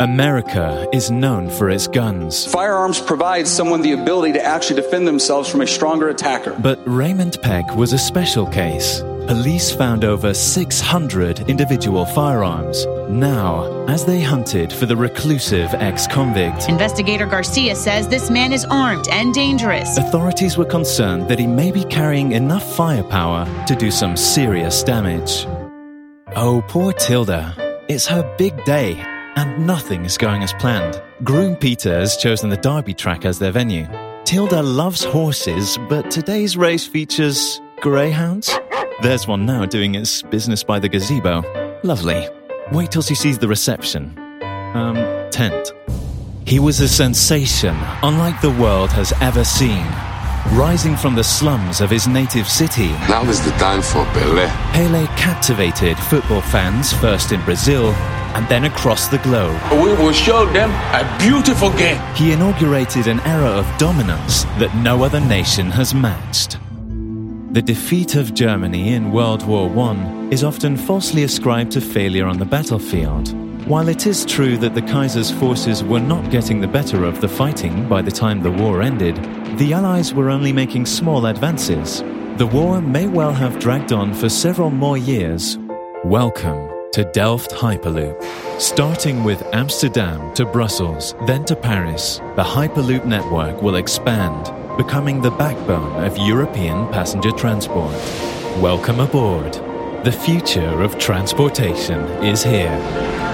America is known for its guns. Firearms provide someone the ability to actually defend themselves from a stronger attacker. But Raymond Peck was a special case. Police found over 600 individual firearms. Now, as they hunted for the reclusive ex-convict, Investigator Garcia says this man is armed and dangerous. authorities were concerned that he may be carrying enough firepower to do some serious damage. Oh, poor Tilda. It's her big day, and nothing is going as planned. Groom Peter has chosen the Derby track as their venue. Tilda loves horses, but today's race features greyhounds. There's one now doing its business by the gazebo. Lovely. Wait till she sees the reception. Tent. He was a sensation unlike the world has ever seen. Rising from the slums of his native city, Now is the time for Pelé. Pelé captivated football fans first in Brazil and then across the globe. We will show them a beautiful game. He inaugurated an era of dominance that no other nation has matched. The defeat of Germany in World War I is often falsely ascribed to failure on the battlefield. While it is true that the Kaiser's forces were not getting the better of the fighting by the time the war ended, the Allies were only making small advances. The war may well have dragged on for several more years. Welcome to Delft Hyperloop. Starting with Amsterdam to Brussels, then to Paris, the Hyperloop network will expand, becoming the backbone of European passenger transport. Welcome aboard. The future of transportation is here.